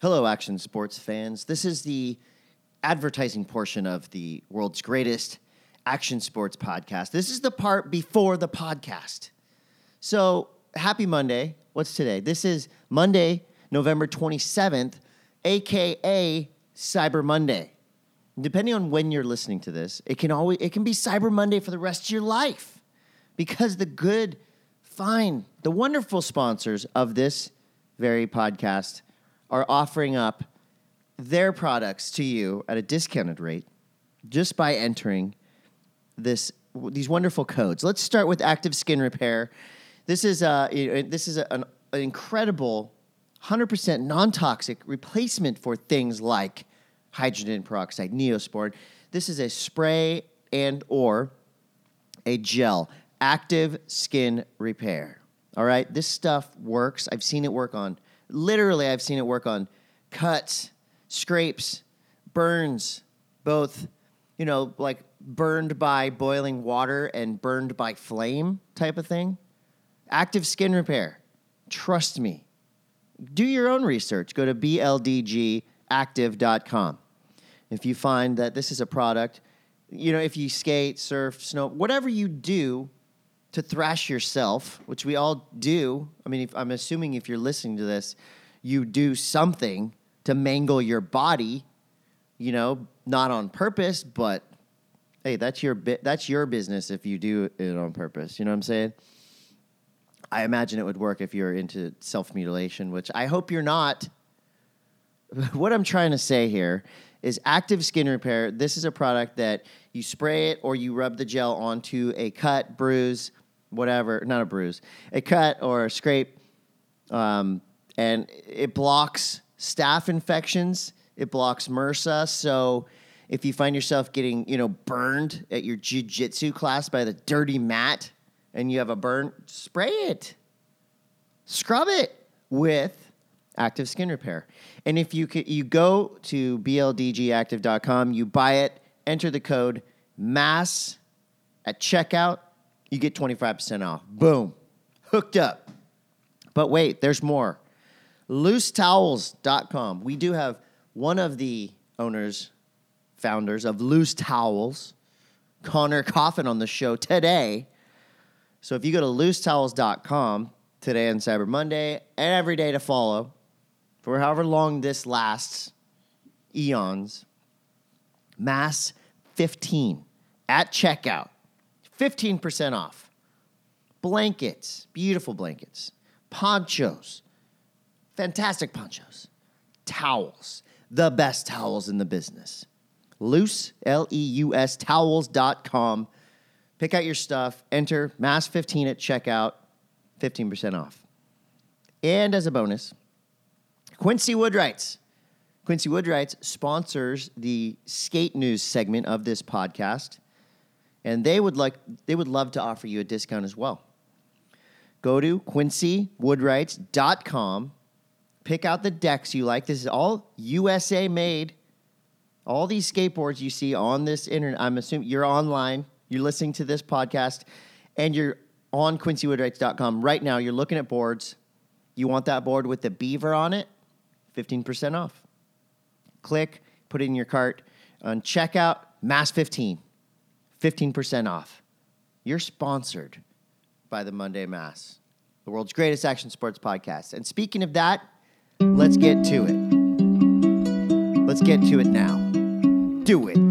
Hello, action sports fans. This is the advertising portion of the world's greatest action sports podcast. This is the part before the podcast. So, happy Monday. What's today? This is Monday, November 27th, a.k.a. Cyber Monday. Depending on when you're listening to this, it can be Cyber Monday for the rest of your life because the good, fine, the wonderful sponsors of this very podcast are offering up their products to you at a discounted rate just by entering these wonderful codes. Let's start with Active Skin Repair. This is an incredible 100% non-toxic replacement for things like hydrogen peroxide, Neosporin. This is a spray and or a gel. Active Skin Repair. All right, this stuff works. I've seen it work on cuts, scrapes, burns, both, like burned by boiling water and burned by flame type of thing. Active Skin Repair. Trust me. Do your own research. Go to bldgactive.com. If you find that this is a product, if you skate, surf, snow, whatever you do to thrash yourself, which we all do. I mean, I'm assuming if you're listening to this, you do something to mangle your body, not on purpose, but hey, that's your business if you do it on purpose. You know what I'm saying? I imagine it would work if you're into self-mutilation, which I hope you're not. What I'm trying to say here is Active Skin Repair. This is a product that you spray it or you rub the gel onto a cut, bruise, whatever, not a bruise, a cut or a scrape, and it blocks staph infections. It blocks MRSA. So if you find yourself getting, burned at your jiu-jitsu class by the dirty mat and you have a burn, spray it. Scrub it with Active Skin Repair. And if you go to bldgactive.com, you buy it, enter the code MASS at checkout, you get 25% off. Boom. Hooked up. But wait, there's more. LooseTowels.com. We do have one of the founders of Loose Towels, Connor Coffin, on the show today. So if you go to LooseTowels.com today on Cyber Monday and every day to follow, for however long this lasts, eons, MASS 15 at checkout. 15% off. Blankets, beautiful blankets. Ponchos, fantastic ponchos. Towels, the best towels in the business. Loose, L-E-U-S, towels.com. Pick out your stuff, enter MASS 15 at checkout, 15% off. And as a bonus, Quincy Woodwrights. Quincy Woodwrights sponsors the Skate News segment of this podcast. And they would love to offer you a discount as well. Go to quincywoodwrights.com. Pick out the decks you like. This is all USA made. All these skateboards you see on this internet, I'm assuming you're online, you're listening to this podcast, and you're on quincywoodwrights.com right now. You're looking at boards. You want that board with the beaver on it? 15% off. Click, put it in your cart. On checkout, MASS 15. 15% off. You're sponsored by the Monday Mass, the world's greatest action sports podcast. And speaking of that, let's get to it. Let's get to it now. Do it.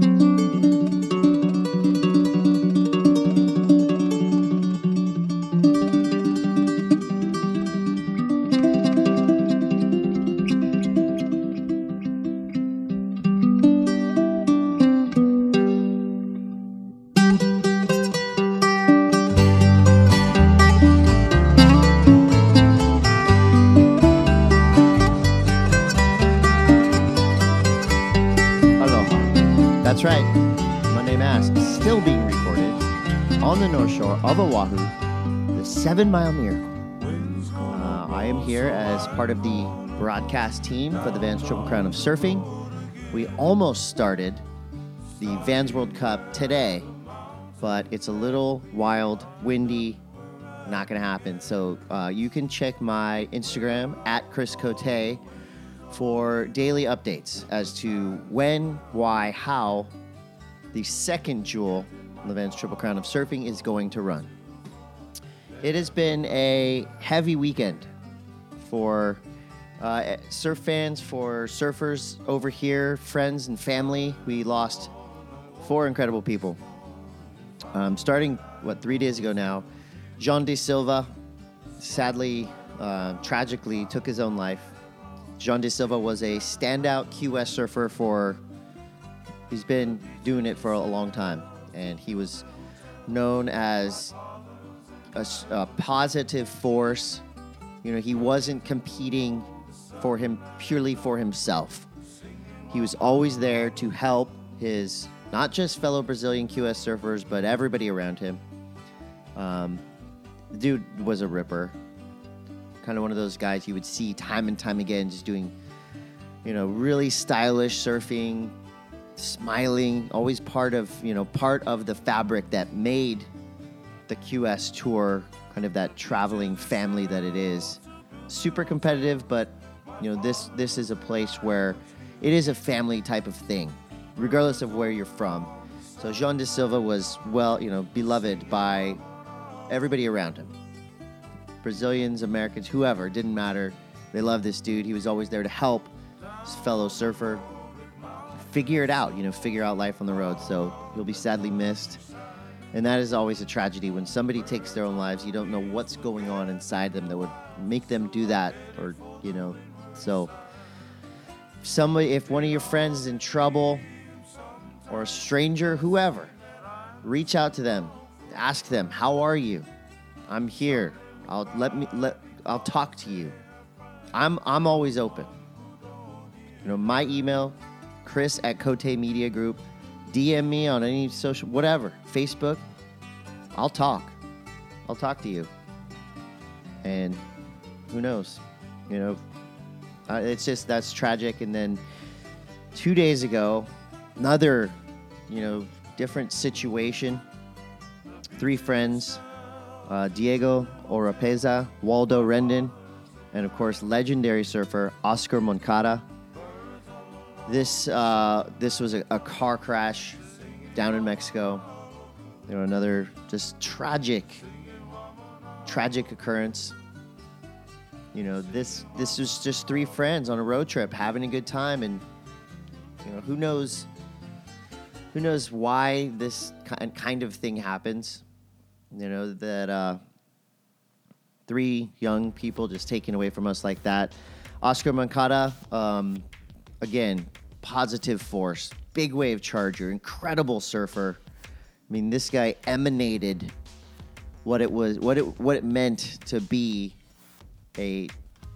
That's right. Monday Mass still being recorded on the North Shore of Oahu, the 7 Mile Miracle. I am here as part of the broadcast team for the Vans Triple Crown of Surfing. We almost started the Vans World Cup today, but it's a little wild, windy, not going to happen. So you can check my Instagram at Chris Cote for daily updates as to when, why, how the second jewel, Levan's Triple Crown of Surfing, is going to run. It has been a heavy weekend for surf fans, for surfers over here, friends and family. We lost 4 incredible people. Starting, 3 days ago now, Jean de Silva sadly, tragically took his own life. Jean de Silva was a standout QS surfer he's been doing it for a long time. And he was known as a positive force. He wasn't competing purely for himself. He was always there to help his, not just fellow Brazilian QS surfers, but everybody around him. The dude was a ripper. Kind of one of those guys you would see time and time again just doing, really stylish surfing, smiling, always part of the fabric that made the QS tour kind of that traveling family that it is. Super competitive, but this is a place where it is a family type of thing, regardless of where you're from. So Jean de Silva was beloved by everybody around him. Brazilians, Americans, whoever, didn't matter. They loved this dude. He was always there to help his fellow surfer figure it out, figure out life on the road. So he'll be sadly missed. And that is always a tragedy. When somebody takes their own lives, you don't know what's going on inside them that would make them do that, or, So if one of your friends is in trouble, or a stranger, whoever, reach out to them. Ask them, how are you? I'm here. I'll talk to you. I'm always open. My email, Chris@Cote Media Group. DM me on any social, whatever, Facebook. I'll talk to you. And who knows? It's just, that's tragic. And then 2 days ago, another, different situation. 3 friends, Diego Oropeza, Waldo Rendon, and of course, legendary surfer Oscar Moncada. This was a car crash down in Mexico. Another just tragic occurrence. This was just 3 friends on a road trip having a good time, and who knows why this kind of thing happens. That 3 young people just taken away from us like that. Oscar Moncada, again, positive force, big wave charger, incredible surfer. I mean, this guy emanated what it meant to be a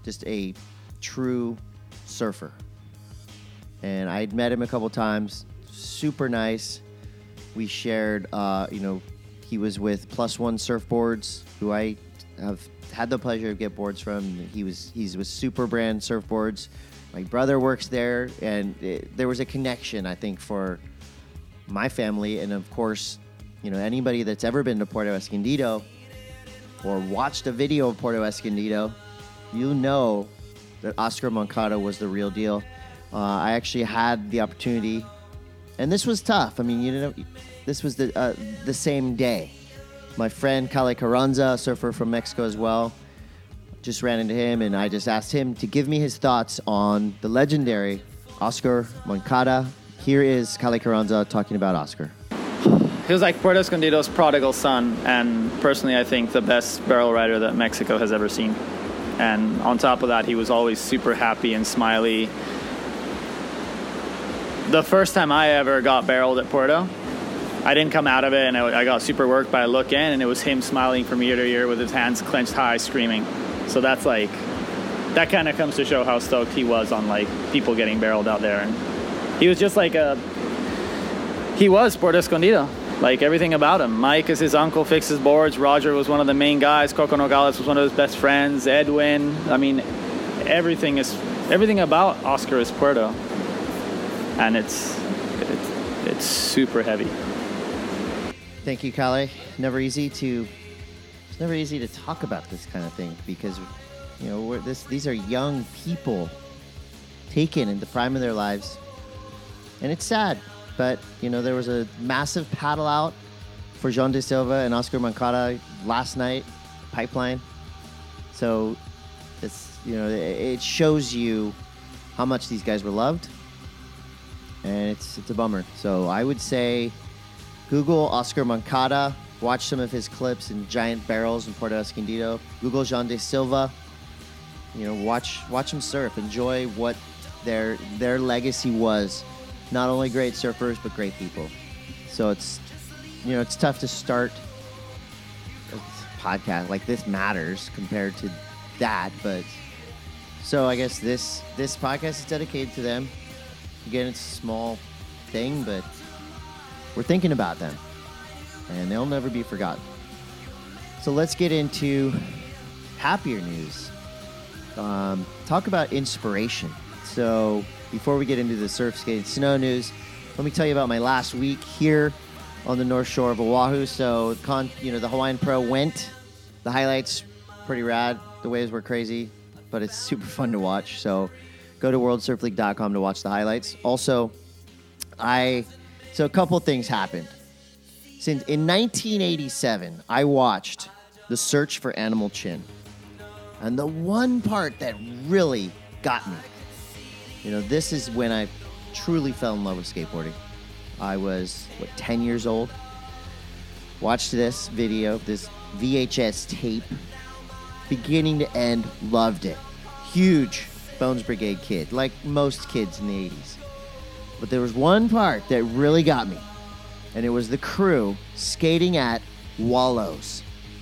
true surfer. And I'd met him a couple times. Super nice. We shared, he was with Plus One Surfboards, who I have had the pleasure of get boards from. He's with Super Brand Surfboards. My brother works there, and there was a connection, I think, for my family. And of course, anybody that's ever been to Puerto Escondido or watched a video of Puerto Escondido, that Oscar Moncada was the real deal. I actually had the opportunity, and this was tough. I mean, this was the same day. My friend Kale Carranza, a surfer from Mexico as well, just ran into him, and I just asked him to give me his thoughts on the legendary Oscar Moncada. Here is Kale Carranza talking about Oscar. He was like Puerto Escondido's prodigal son, and personally I think the best barrel rider that Mexico has ever seen. And on top of that, he was always super happy and smiley. The first time I ever got barreled at Puerto, I didn't come out of it, and I got super worked, but I look in, and it was him smiling from ear to ear with his hands clenched high, screaming. So that kind of comes to show how stoked he was on people getting barreled out there. And he was just he was Puerto Escondido, everything about him. Mike is his uncle, fixes boards. Roger was one of the main guys. Coco Nogales was one of his best friends. Edwin. I mean, everything about Oscar is Puerto, and it's super heavy. Thank you, Kale. It's never easy to talk about this kind of thing because, these are young people taken in the prime of their lives. And it's sad, but, there was a massive paddle out for João da Silva and Oscar Moncada last night, Pipeline. So it's, it shows you how much these guys were loved, and it's a bummer. So I would say Google Oscar Moncada, watch some of his clips in Giant Barrels in Puerto Escondido. Google João da Silva. Watch him surf. Enjoy what their legacy was. Not only great surfers, but great people. So it's tough to start a podcast like this matters compared to that, but so I guess this podcast is dedicated to them. Again, it's a small thing, but we're thinking about them, and they'll never be forgotten. So let's get into happier news. Talk about inspiration. So before we get into the surf, skate, and snow news, let me tell you about my last week here on the North Shore of Oahu. So, the Hawaiian Pro went. The highlights, pretty rad. The waves were crazy, but it's super fun to watch. So go to worldsurfleague.com to watch the highlights. Also, a couple things happened. In 1987, I watched The Search for Animal Chin. And the one part that really got me, this is when I truly fell in love with skateboarding. I was, 10 years old. Watched this video, this VHS tape, beginning to end, loved it. Huge Bones Brigade kid, like most kids in the 80s. But there was one part that really got me, and it was the crew skating at Wallows.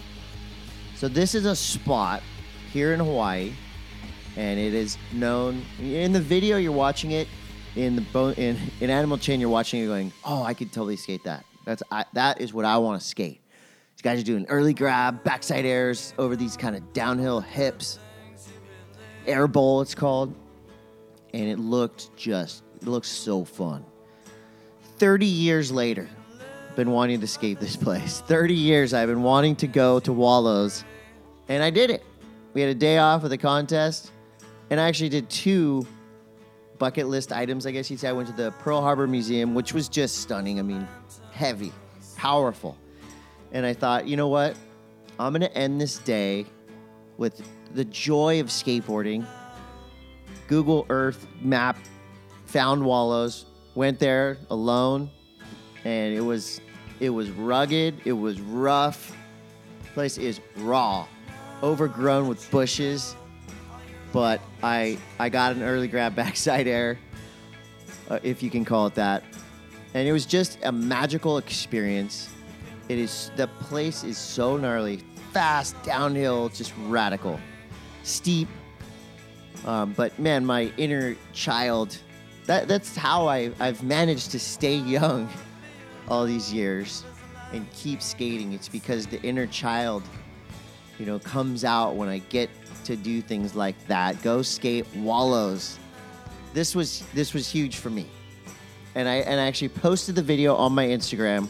So this is a spot here in Hawaii, and it is known, in the video you're watching it, in Animal Chin you're watching it going, oh, I could totally skate that. That is what I want to skate. These guys are doing early grab, backside airs over these kind of downhill hips. Air bowl, it's called. And it looked so fun. 30 years later, I've been wanting to skate this place. 30 years I've been wanting to go to Wallows, and I did it. We had a day off of the contest, and I actually did 2 bucket list items, I guess you'd say. I went to the Pearl Harbor Museum, which was just stunning. I mean, heavy, powerful. And I thought, you know what? I'm going to end this day with the joy of skateboarding. Google Earth map, found Wallows, went there alone, and it was rugged, it was rough. The place is raw, overgrown with bushes, but I got an early grab backside air, if you can call it that. And it was just a magical experience. The place is so gnarly, fast, downhill, just radical, steep. But man, my inner child, that's how I've managed to stay young all these years and keep skating. It's because the inner child, comes out when I get to do things like that. Go skate Wallows. This was huge for me. And I actually posted the video on my Instagram.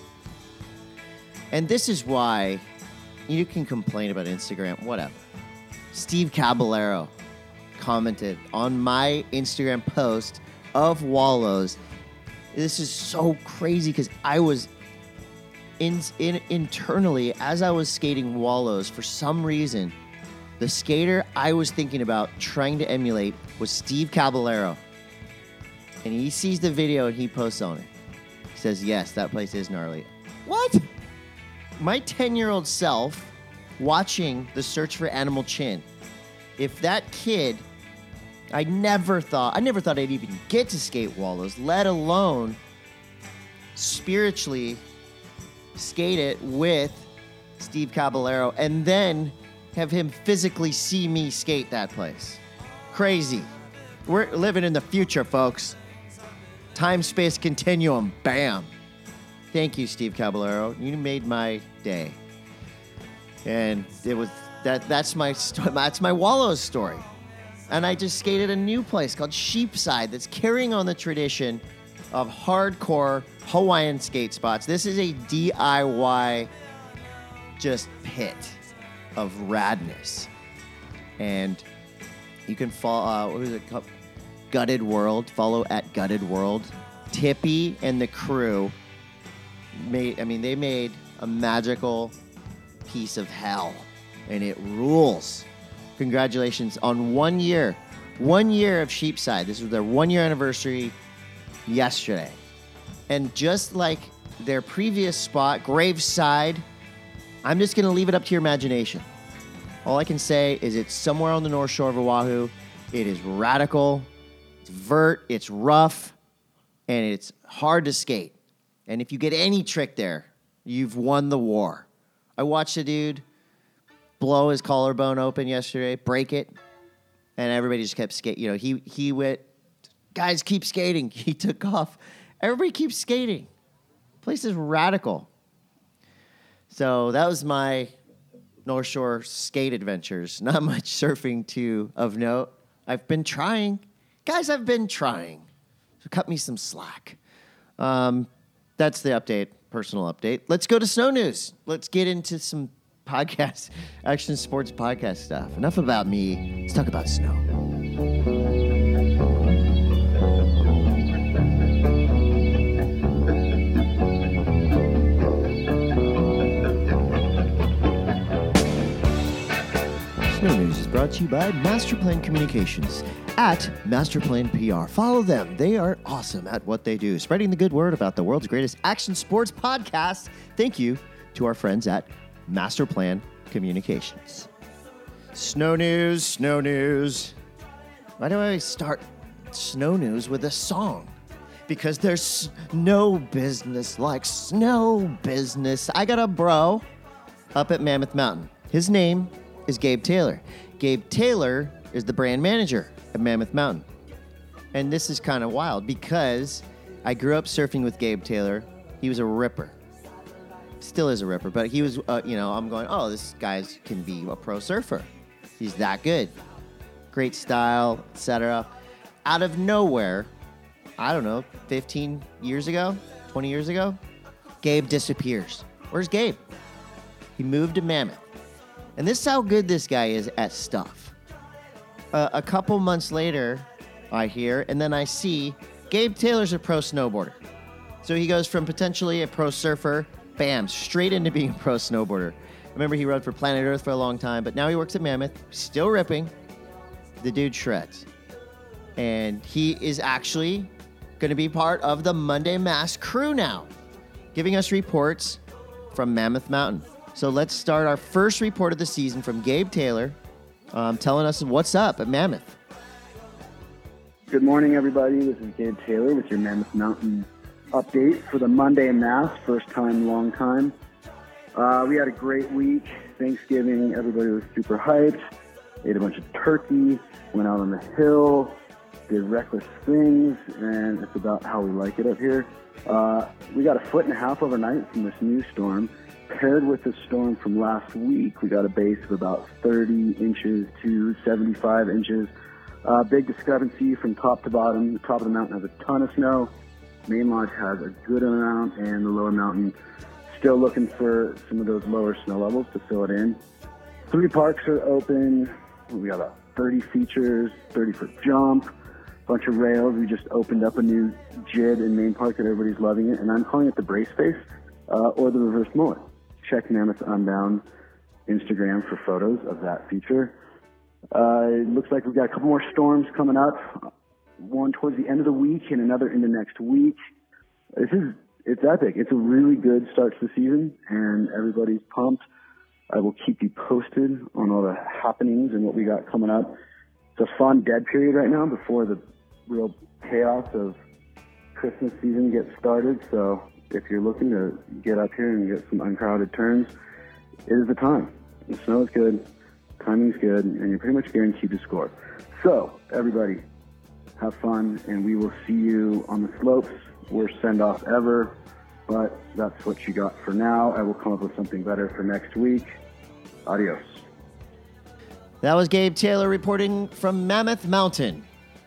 And this is why you can complain about Instagram, whatever. Steve Caballero commented on my Instagram post of Wallows. This is so crazy because I was internally, as I was skating Wallows, for some reason, the skater I was thinking about trying to emulate was Steve Caballero. And he sees the video and he posts on it. He says, yes, that place is gnarly. What? My 10-year-old self watching The Search for Animal Chin. If that kid, I never thought I'd even get to skate Wallows, let alone spiritually skate it with Steve Caballero and then have him physically see me skate that place. Crazy. We're living in the future, folks. Time-space continuum. Bam. Thank you, Steve Caballero. You made my day. And it was that's my Wallows story. And I just skated a new place called Sheepside that's carrying on the tradition of hardcore Hawaiian skate spots. This is a DIY just pit of radness. And you can follow, Gutted World. Follow at Gutted World. Tippy and the crew they made a magical piece of hell, and it rules. Congratulations on 1 year. 1 year of Sheepside. This was their 1 year anniversary yesterday. And just like their previous spot, Graveside, I'm just going to leave it up to your imagination. All I can say is it's somewhere on the North Shore of Oahu. It is radical, it's vert, it's rough, and it's hard to skate. And if you get any trick there, you've won the war. I watched a dude blow his collarbone open yesterday, break it, and everybody just kept skating. You know, he went, guys, keep skating. He took off. Everybody keeps skating. The place is radical. So that was my North Shore skate adventures. Not much surfing of note. I've been trying. Guys, I've been trying. So cut me some slack. That's the update, personal update. Let's go to snow news. Let's get into some podcast, action sports podcast stuff. Enough about me. Let's talk about snow. Snow News is brought to you by Masterplan Communications at Masterplan PR. Follow them. They are awesome at what they do, spreading the good word about the world's greatest action sports podcast. Thank you to our friends at Masterplan Communications. Snow News, Snow News. Why do I start Snow News with a song? Because there's no business like snow business. I got a bro up at Mammoth Mountain. His name is Gabe Taylor. Gabe Taylor is the brand manager at Mammoth Mountain. And this is kind of wild because I grew up surfing with Gabe Taylor. He was a ripper. Still is a ripper, but he was, I'm going, oh, this guy can be a pro surfer. He's that good. Great style, etc. Out of nowhere, I don't know, 15 years ago, 20 years ago, Gabe disappears. Where's Gabe? He moved to Mammoth. And this is how good this guy is at stuff. A couple months later, I hear, and then I see Gabe Taylor's a pro snowboarder. So he goes from potentially a pro surfer, bam, straight into being a pro snowboarder. I remember he rode for Planet Earth for a long time, but now he works at Mammoth, still ripping. The dude shreds. And he is actually going to be part of the Monday Mass crew now, giving us reports from Mammoth Mountain. So let's start our first report of the season from Gabe Taylor, telling us what's up at Mammoth. Good morning, everybody. This is Gabe Taylor with your Mammoth Mountain update for the Monday Mass, first time, long time. We had a great week. Thanksgiving, everybody was super hyped. Ate a bunch of turkey, went out on the hill, did reckless things, and it's about how we like it up here. We got 1.5 feet overnight from this new storm. Paired with the storm from last week, we got a base of about 30 inches to 75 inches. Big discrepancy from top to bottom. The top of the mountain has a ton of snow. Main Lodge has a good amount, and the lower mountain still looking for some of those lower snow levels to fill it in. 3 parks are open. We got about 30 features, 30-foot jump, bunch of rails. We just opened up a new JID in Main Park that everybody's loving it, and I'm calling it the Brace Face or the Reverse Mullet. Check Mammoth Unbound Instagram for photos of that feature. It looks like we've got a couple more storms coming up, one towards the end of the week and another into next week. It's epic. It's a really good start to the season, and everybody's pumped. I will keep you posted on all the happenings and what we got coming up. It's a fun dead period right now before the real chaos of Christmas season gets started, so if you're looking to get up here and get some uncrowded turns, it is the time. The snow is good, timing's good, and you're pretty much guaranteed to score. So, everybody, have fun, and we will see you on the slopes. Worst send-off ever, but that's what you got for now. I will come up with something better for next week. Adios. That was Gabe Taylor reporting from Mammoth Mountain.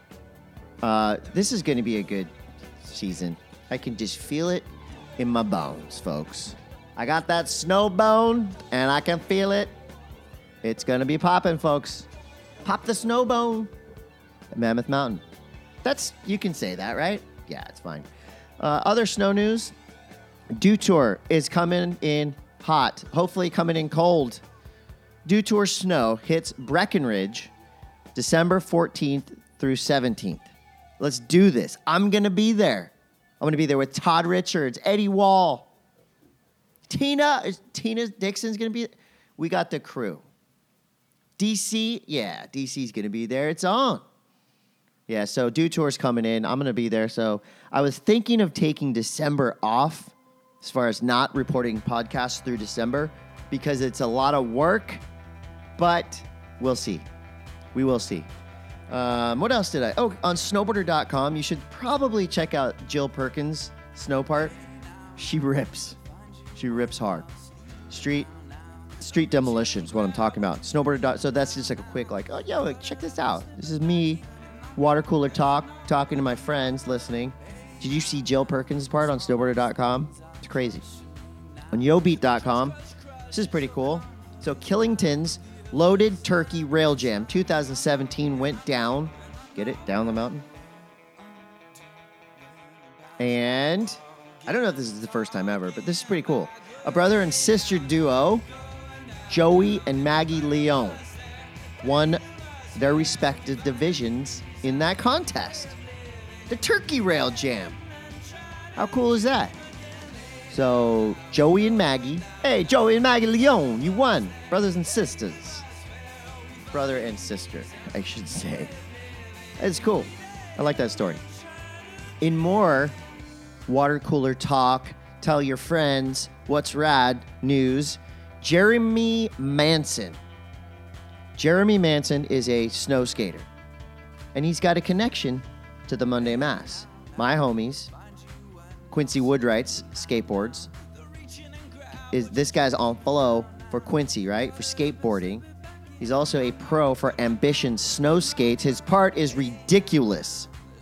This is going to be a good season. I can just feel it in my bones, folks. I got that snow bone, and I can feel it. It's going to be popping, folks. Pop the snow bone at Mammoth Mountain. You can say that, right? Yeah, it's fine. Other snow news. Dew Tour is coming in hot. Hopefully coming in cold. Dew Tour snow hits Breckenridge December 14th through 17th. Let's do this. I'm going to be there. I'm going to be there with Todd Richards, Eddie Wall. Tina Dixon's going to be. We got the crew. DC, yeah, DC's going to be there. It's on. Yeah, so Dew Tour's coming in. I'm going to be there. So I was thinking of taking December off as far as not reporting podcasts through December because it's a lot of work, but we'll see. We will see. What else did I? Oh, on snowboarder.com, you should probably check out Jill Perkins' snow part. She rips. She rips hard. Street demolition is what I'm talking about. Snowboarder. So that's just like a quick, like, oh, yo, check this out. This is me, water cooler talking to my friends, listening. Did you see Jill Perkins' part on snowboarder.com? It's crazy. On yobeat.com, this is pretty cool. So Killington's Loaded Turkey Rail Jam 2017 went down. Get it? Down the mountain. And I don't know if this is the first time ever, but this is pretty cool. A brother and sister duo, Joey and Maggie Leone, won their respective divisions in that contest. The Turkey Rail Jam. How cool is that? So, Joey and Maggie. Hey, Joey and Maggie Leone, you won. Brothers and sisters. Brother and sister, I should say. It's cool. I like that story. In more water cooler talk, tell your friends what's rad news, Jeremy Manson. Jeremy Manson is a snow skater, and he's got a connection to the Monday Mass. My homies, Quincy Woodwright's skateboards. This guy's on follow for Quincy, right? For skateboarding. He's also a pro for Ambition Snow Skates. His part is ridiculous.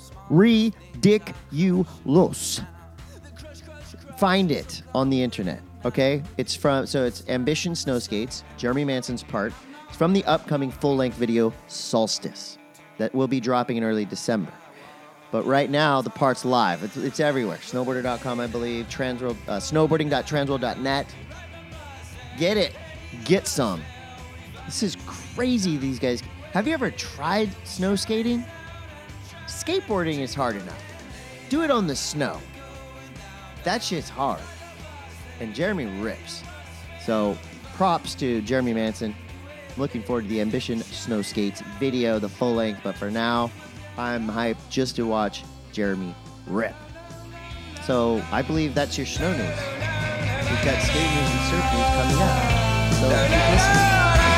Ridiculous. Find it on the internet, okay? It's Ambition Snow Skates, Jeremy Manson's part. It's from the upcoming full-length video Solstice that will be dropping in early December. But right now, the part's live. It's everywhere. Snowboarder.com, I believe. Snowboarding.transworld.net. Get it. Get some. This is crazy, these guys. Have you ever tried snow skating? Skateboarding is hard enough. Do it on the snow. That shit's hard. And Jeremy rips. So, props to Jeremy Manson. Looking forward to the Ambition Snow Skates video, the full length. But for now, I'm hyped just to watch Jeremy rip. So, I believe that's your snow news. We've got skate news and surf news coming up. So, keep listening.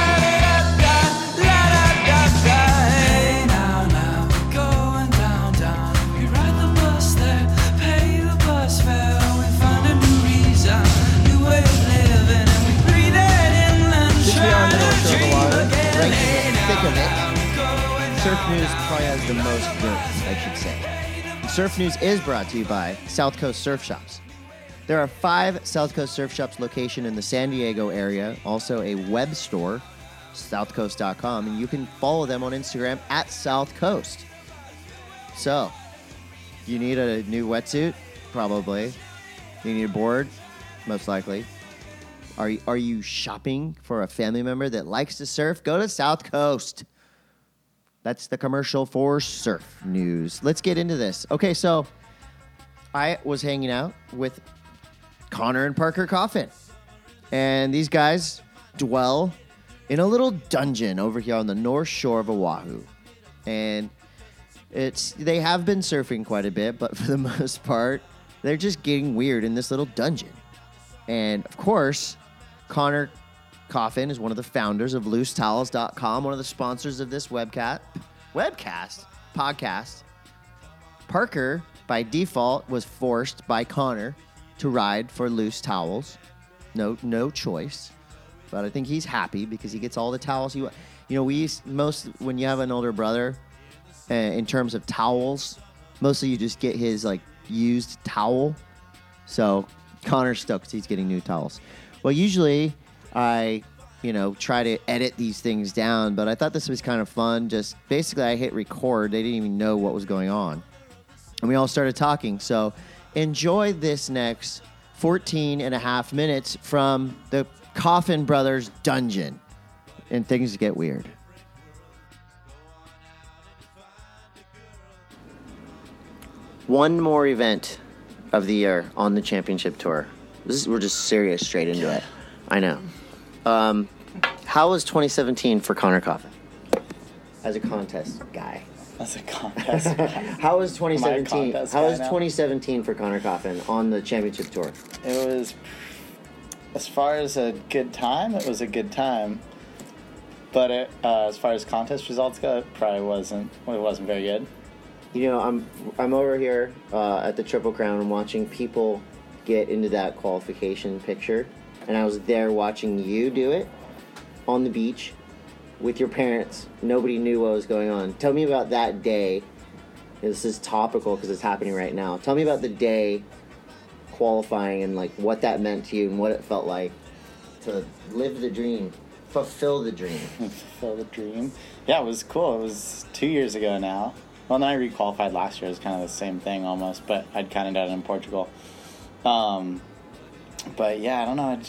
Right in the thick of it. Surf News probably has the most nerds, I should say. Surf News is brought to you by South Coast Surf Shops. There are 5 South Coast Surf Shops locations in the San Diego area, also a web store, southcoast.com, and you can follow them on Instagram at South Coast. So, you need a new wetsuit? Probably. You need a board? Most likely. Are you shopping for a family member that likes to surf? Go to South Coast. That's the commercial for Surf News. Let's get into this. Okay, so I was hanging out with Connor and Parker Coffin. And these guys dwell in a little dungeon over here on the north shore of Oahu. And they have been surfing quite a bit, but for the most part, they're just getting weird in this little dungeon. And of course, Connor Coffin is one of the founders of LooseTowels.com, one of the sponsors of this podcast. Parker, by default, was forced by Connor to ride for Loose Towels. No choice. But I think he's happy because he gets all the towels he wants. You know, when you have an older brother, in terms of towels, mostly you just get his like used towel. So Connor's stoked he's getting new towels. Well, usually I try to edit these things down, but I thought this was kind of fun. Just basically, I hit record. They didn't even know what was going on. And we all started talking. So enjoy this next 14 and a half minutes from the Coffin Brothers dungeon. And things get weird. One more event of the year on the championship tour. We're just serious straight into it. I know. How was 2017 for Connor Coffin? As a contest guy. As a contest guy. How was 2017? How was 2017 for Connor Coffin on the championship tour? It was, as far as a good time, it was a good time. But as far as contest results go, it probably wasn't very good. I'm over here at the Triple Crown and watching people get into that qualification picture, and I was there watching you do it on the beach with your parents. Nobody knew what was going on. Tell me about that day. This is topical because it's happening right now. Tell me about the day qualifying and like what that meant to you and what it felt like to live the dream, fulfill the dream. Fulfill the dream. Yeah, it was cool. It was 2 years ago now. Well, then I requalified last year. It was kind of the same thing almost, but I'd kind of done it in Portugal. But yeah, I don't know.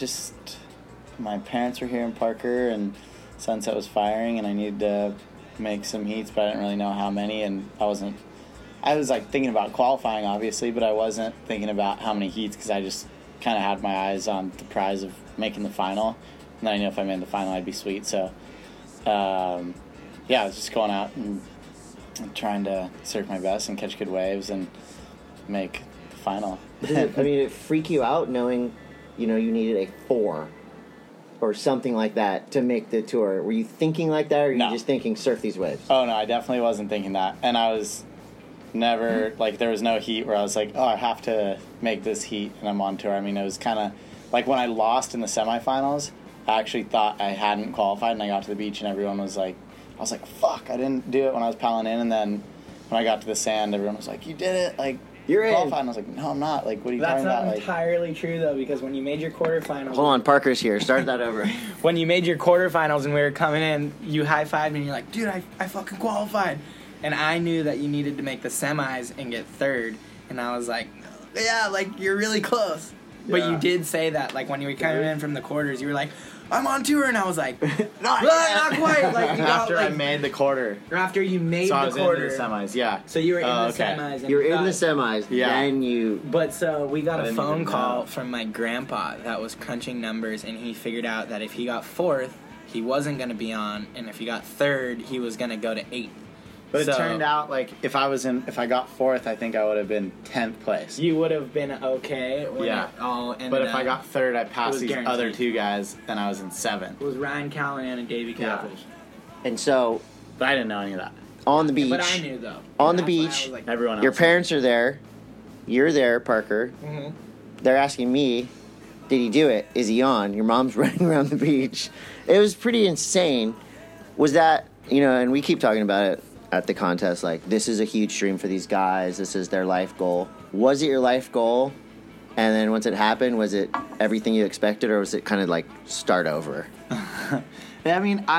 My parents were here in Parker, and Sunset was firing, and I needed to make some heats, but I didn't really know how many, and I was like thinking about qualifying, obviously, but I wasn't thinking about how many heats because I just kind of had my eyes on the prize of making the final, and then I knew if I made the final, I'd be sweet. So, yeah, I was just going out and trying to surf my best and catch good waves and make the final. Did it freak you out knowing, you needed a 4 or something like that to make the tour? Were you thinking like that, or were you just thinking surf these waves? Oh, no, I definitely wasn't thinking that. And I was never, there was no heat where I was like, oh, I have to make this heat and I'm on tour. I mean, it was kind of, like when I lost in the semifinals, I actually thought I hadn't qualified, and I got to the beach and everyone was like, I was like, fuck, I didn't do it when I was paddling in, and then when I got to the sand, everyone was like, you did it, like, you're qualified. in. And I was like, no, I'm not, like, what are you talking about? That's not entirely true, though, because when you made your quarterfinals... Hold on, Parker's here. Start that over. When you made your quarterfinals and we were coming in, you high-fived and you're like, dude, I fucking qualified. And I knew that you needed to make the semis and get third, and I was like, yeah, like, you're really close. Yeah. But you did say that, like, when you were coming in from the quarters, you were like, I'm on tour, and I was like, not quite. Like, you after got, I made the quarter. Or after you made so the I was quarter. In the semis, yeah. So you were in the semis. You were in the semis, then you... But so we got a phone call from my grandpa that was crunching numbers, and he figured out that if he got 4th, he wasn't going to be on, and if he got 3rd, he was going to go to 8th. But it turned out, like, if I got 4th, I think I would have been 10th place. You would have been okay when it all ended But if up. I got 3rd, I passed these guaranteed. other 2 guys, then I was in 7th. It was Ryan Callahan and Davey Catfish. And so... But I didn't know any of that. On the beach... But I knew, though. On the beach, like, everyone else. Your parents are there. You're there, Parker. Mm-hmm. They're asking me, did he do it? Is he on? Your mom's running around the beach. It was pretty insane. Was that, and we keep talking about it at the contest, like, this is a huge dream for these guys. This is their life goal. Was it your life goal? And then once it happened, was it everything you expected, or was it kind of like start over? Yeah, I mean,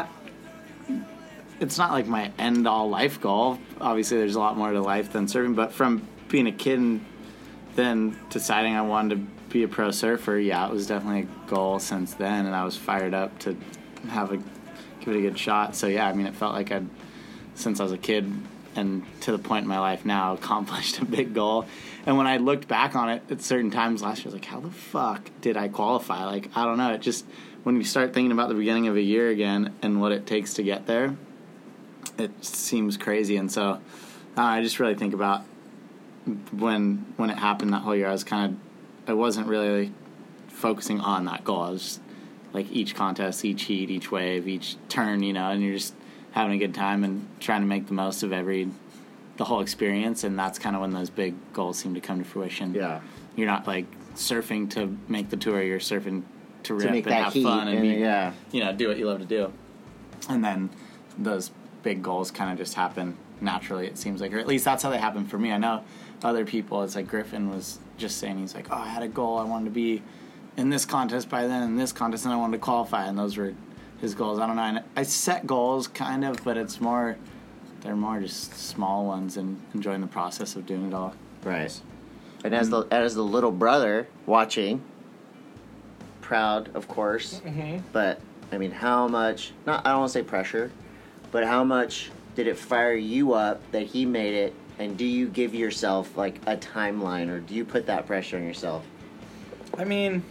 it's not like my end-all life goal. Obviously, there's a lot more to life than surfing, but from being a kid and then deciding I wanted to be a pro surfer, yeah, it was definitely a goal since then, and I was fired up to give it a good shot. So, yeah, I mean, it felt like I'd, since I was a kid and to the point in my life now, accomplished a big goal. And when I looked back on it at certain times last year, I was like, how the fuck did I qualify? Like, I don't know. It just, when you start thinking about the beginning of a year again and what it takes to get there, it seems crazy. And so I just really think about when it happened that whole year, I wasn't really focusing on that goal. I was just like each contest, each heat, each wave, each turn, and you're just having a good time and trying to make the most of the whole experience, and that's kind of when those big goals seem to come to fruition. Yeah. You're not like surfing to make the tour, you're surfing to rip make and that have heat fun and and do what you love to do. And then those big goals kind of just happen naturally, it seems like, or at least that's how they happen for me. I know other people, it's like Griffin was just saying, he's like, oh, I had a goal, I wanted to be in this contest by then, in this contest, and I wanted to qualify, and those were his goals. I don't know. I set goals kind of, but they're more just small ones and enjoying the process of doing it all. Right. And as the little brother watching, proud, of course, but I mean, how much, I don't want to say pressure, but how much did it fire you up that he made it, and do you give yourself, like, a timeline, or do you put that pressure on yourself? I mean,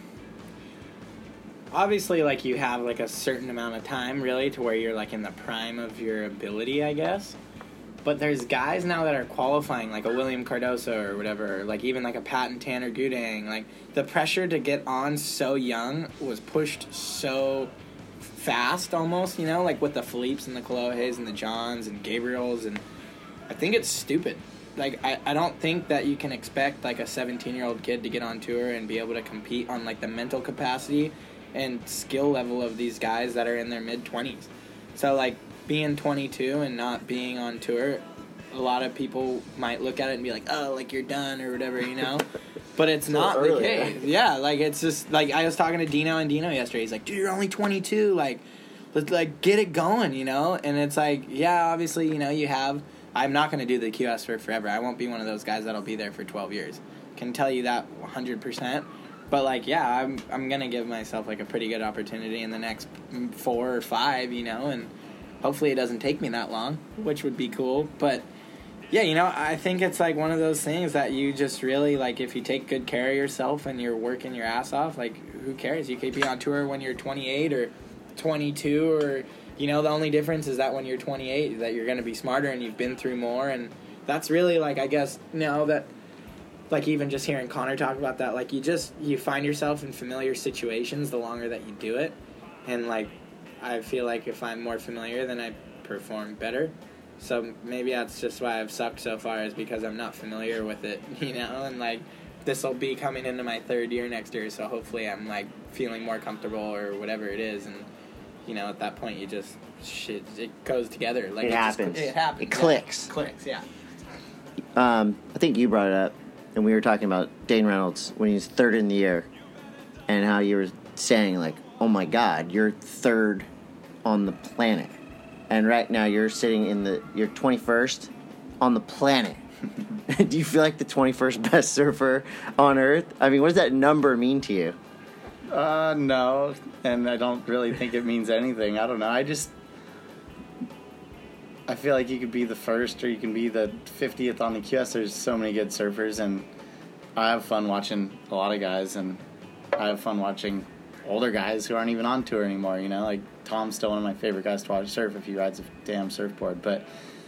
obviously, like, you have, like, a certain amount of time, really, to where you're, like, in the prime of your ability, I guess. But there's guys now that are qualifying, like a William Cardoso or whatever, like even like a Pat and Tanner Gudang. Like, the pressure to get on so young was pushed so fast almost, you know, like with the Philippes and the Kolohes and the Johns and Gabriels, and I think it's stupid. Like, I don't think that you can expect, like, a 17-year-old kid to get on tour and be able to compete on, like, the mental capacity and skill level of these guys that are in their mid-20s. So, like, being 22 and not being on tour, a lot of people might look at it and be like, oh, like, you're done or whatever, you know? But it's so not early, the case. Yeah, like, it's just, like, I was talking to Dino yesterday. He's like, dude, you're only 22. Like, let's, like, get it going, you know? And it's like, yeah, obviously, you know, I'm not going to do the QS for forever. I won't be one of those guys that'll be there for 12 years. Can tell you that 100%. But, like, yeah, I'm going to give myself, like, a pretty good opportunity in the next 4 or 5, you know, and hopefully it doesn't take me that long, which would be cool. But, yeah, you know, I think it's, like, one of those things that you just really, like, if you take good care of yourself and you're working your ass off, like, who cares? You could be on tour when you're 28 or 22 or, you know, the only difference is that when you're 28, that you're going to be smarter and you've been through more. And that's really, like, I guess, now that, like, even just hearing Connor talk about that, like, you find yourself in familiar situations the longer that you do it. And, like, I feel like if I'm more familiar, then I perform better. So maybe that's just why I've sucked so far, is because I'm not familiar with it, you know? And, like, this will be coming into my 3rd year next year, so hopefully I'm, like, feeling more comfortable or whatever it is. And, you know, at that point, you just, it goes together. Like, it happens. It happens. It clicks. Yeah. Clicks, yeah. I think you brought it up, and we were talking about Dane Reynolds when he was 3rd in the year, and how you were saying, like, oh my God, you're 3rd on the planet. And right now you're sitting you're 21st on the planet. Do you feel like the 21st best surfer on Earth? I mean, what does that number mean to you? No, and I don't really think it means anything. I don't know. I feel like you could be the first or you can be the 50th on the QS. There's so many good surfers, and I have fun watching a lot of guys, and I have fun watching older guys who aren't even on tour anymore, you know? Like, Tom's still one of my favorite guys to watch surf if he rides a damn surfboard. But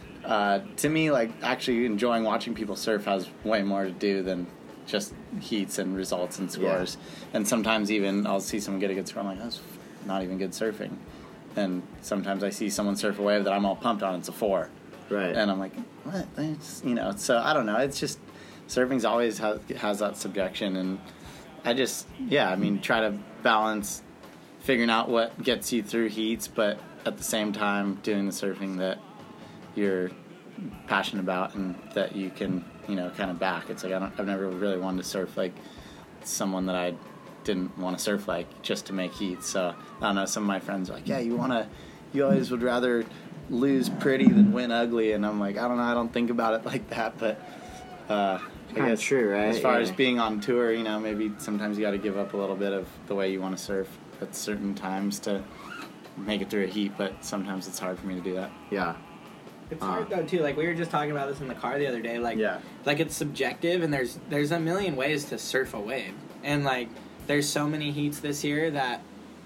to me, like, actually enjoying watching people surf has way more to do than just heats and results and scores. Yeah. And sometimes even I'll see someone get a good score, I'm like, that's not even good surfing. And sometimes I see someone surf a wave that I'm all pumped on, it's a 4. Right. And I'm like, what? It's, you know, so I don't know. It's just, surfing's always has that subjection. And I just, try to balance figuring out what gets you through heats, but at the same time doing the surfing that you're passionate about and that you can, you know, kind of back. It's like I've never really wanted to surf like someone that I didn't want to surf like just to make heats. So I don't know, some of my friends are like, yeah, you always would rather lose pretty than win ugly, and I'm like, I don't know, I don't think about it like that, but I guess true, right? As far as being on tour, you know, maybe sometimes you got to give up a little bit of the way you want to surf at certain times to make it through a heat, but sometimes it's hard for me to do that. Yeah. It's hard though too. Like, we were just talking about this in the car the other day. Like, yeah. Like, it's subjective, and there's a million ways to surf a wave, and like there's so many heats this year that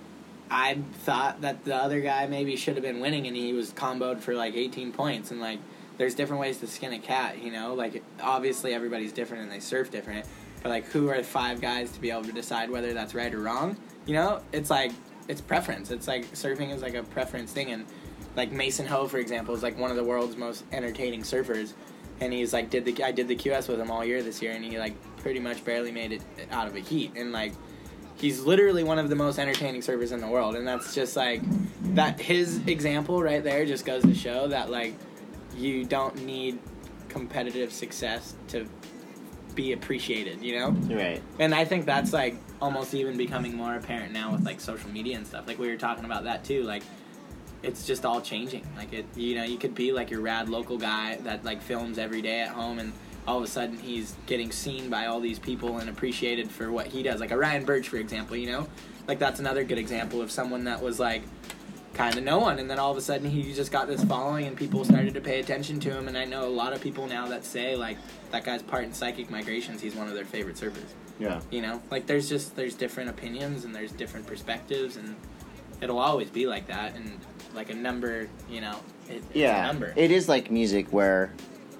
I thought that the other guy maybe should have been winning, and he was comboed for like 18 points, and like there's different ways to skin a cat, you know? Like, obviously everybody's different and they surf different, but like, who are 5 guys to be able to decide whether that's right or wrong? You know, it's like, it's preference. It's like, surfing is like a preference thing, and like Mason Ho, for example, is like one of the world's most entertaining surfers, and he's like, I did the QS with him all year this year, and he like pretty much barely made it out of a heat, and like, he's literally one of the most entertaining surfers in the world, and that's just like, that his example right there just goes to show that like, you don't need competitive success to be appreciated, you know? Right. And I think that's like almost even becoming more apparent now with like social media and stuff. Like we were talking about that too. Like it's just all changing. Like it, you know, you could be like your rad local guy that like films every day at home, and all of a sudden he's getting seen by all these people and appreciated for what he does. Like a Ryan Birch, for example, you know? Like that's another good example of someone that was like kind of no one, and then all of a sudden he just got this following and people started to pay attention to him. And I know a lot of people now that say like that guy's part in Psychic Migrations, he's one of their favorite surfers. Yeah. You know, like there's different opinions and there's different perspectives, and it'll always be like that. And like a number, you know, it's a number. It is like music, where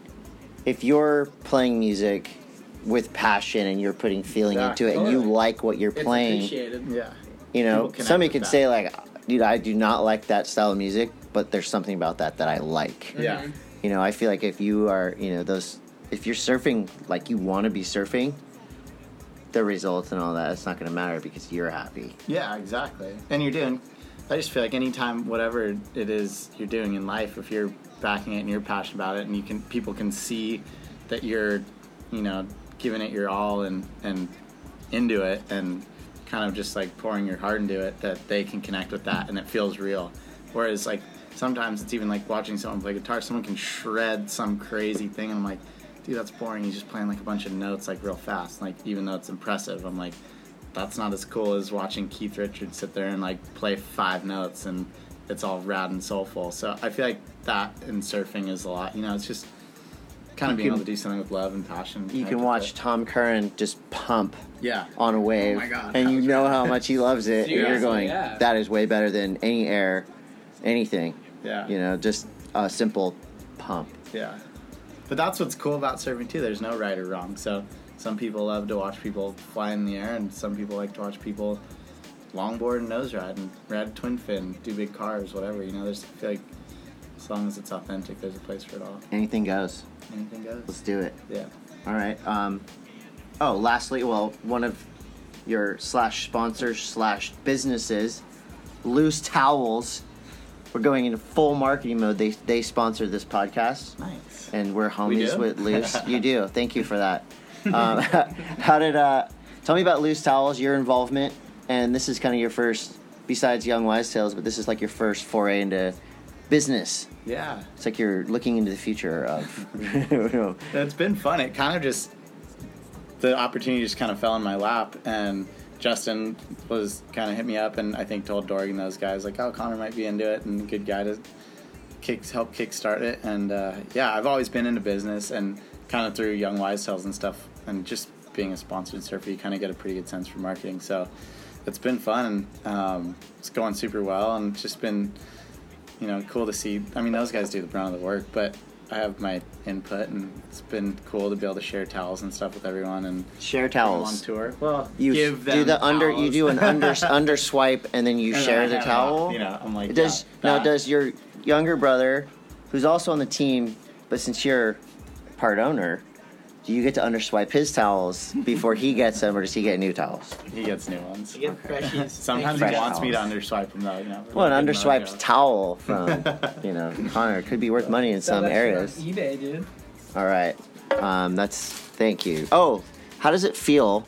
if you're playing music with passion and you're putting feeling into it, and you like what you're It's playing, appreciated. Yeah. you know, People connect somebody with could that. say like, dude, I do not like that style of music, but there's something about that I like. Yeah. Mhm. You know, I feel like if you are, you know, if you're surfing like you want to be surfing, the results and all that, it's not going to matter because you're happy. Yeah, exactly. And you're doing, I just feel like anytime, whatever it is you're doing in life, if you're backing it and you're passionate about it, and people can see that you're, you know, giving it your all and into it, and kind of just like pouring your heart into it, that they can connect with that and it feels real. Whereas like sometimes it's even like watching someone play guitar, someone can shred some crazy thing and I'm like, dude, that's boring. He's just playing like a bunch of notes like real fast. Like even though it's impressive, I'm like, that's not as cool as watching Keith Richards sit there and like play 5 notes and it's all rad and soulful. So I feel like that in surfing is a lot, you know, it's just kind of being able to do something with love and passion. You can watch Tom Curran just pump Yeah. on a wave, Oh my God. and you know how much he loves it, and you're Seriously, going, yeah. that is way better than any air, anything. Yeah. You know, just a simple pump. Yeah. But that's what's cool about surfing too. There's no right or wrong. So some people love to watch people fly in the air, and some people like to watch people longboard and nose ride and ride twin fin, do big cars, whatever. You know, I feel like as long as it's authentic, there's a place for it all. Anything goes. Anything goes. Let's do it. Yeah. All right. Lastly, well, one of your /sponsors /businesses, Loose Towels. We're going into full marketing mode. They sponsor this podcast. Nice. And we're homies do? with Loose. You do. Thank you for that. Tell me about Loose Towels, your involvement, and this is kind of your first, besides Young Wise Tales, but this is like your first foray into business. Yeah. It's like you're looking into the future of. It's been fun. It kind of just, the opportunity just kind of fell in my lap, and Justin was kind of hit me up, and I think told Dorg and those guys like, oh, Connor might be into it, and good guy to help kickstart it. And yeah, I've always been into business, and kind of through Young Wise Tales and stuff, and just being a sponsored surfer, you kind of get a pretty good sense for marketing. So it's been fun, and it's going super well, and it's just been, you know, cool to see. I mean, those guys do the brunt of the work, but I have my input, and it's been cool to be able to share towels and stuff with everyone and Share bring them towels. on tour. Well, You give them do the under. towels. You do an under swipe, and then you And then share I the hand it off, towel. you know, I'm like, Does yeah, now that. does your younger brother, who's also on the team, but since you're part owner, do you get to underswipe his towels before he gets them, or does he get new towels? He gets new ones. You get freshies. Sometimes Fresh he wants me to towels. underswipe them though. You know, Well, an Give him underswiped a go. towel from Connor could be worth money in some areas. eBay, dude. All right, thank you. Oh, how does it feel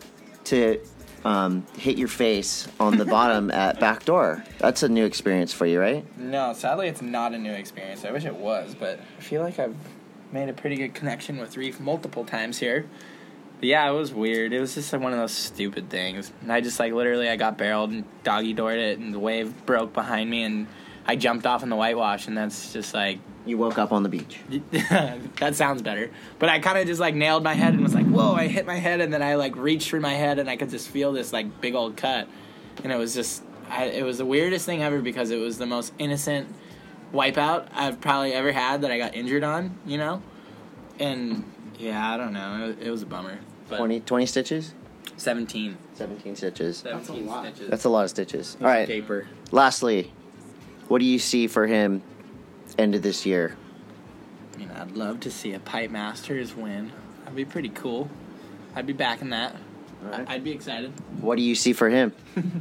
to hit your face on the bottom at backdoor? That's a new experience for you, right? No, sadly, it's not a new experience. I wish it was, but I feel like I've made a pretty good connection with Reef multiple times here. But yeah, it was weird. It was just like one of those stupid things. And I just, like, literally, I got barreled and doggy-doored it, and the wave broke behind me, and I jumped off in the whitewash, and that's just, like... You woke up on the beach. That sounds better. But I kind of just, like, nailed my head and was like, whoa, I hit my head, and then I, like, reached for my head, and I could just feel this, like, big old cut. And it was just... it was the weirdest thing ever because it was the most innocent wipeout I've probably ever had that I got injured on, you know? And, yeah, I don't know. It was a bummer. But 20 stitches? 17. 17 stitches. 17 stitches. That's a lot of stitches. All right. Caper. Lastly, what do you see for him end of this year? I mean, I'd love to see a Pipe Masters win. That'd be pretty cool. I'd be backing that. Alright. I'd be excited. What do you see for him?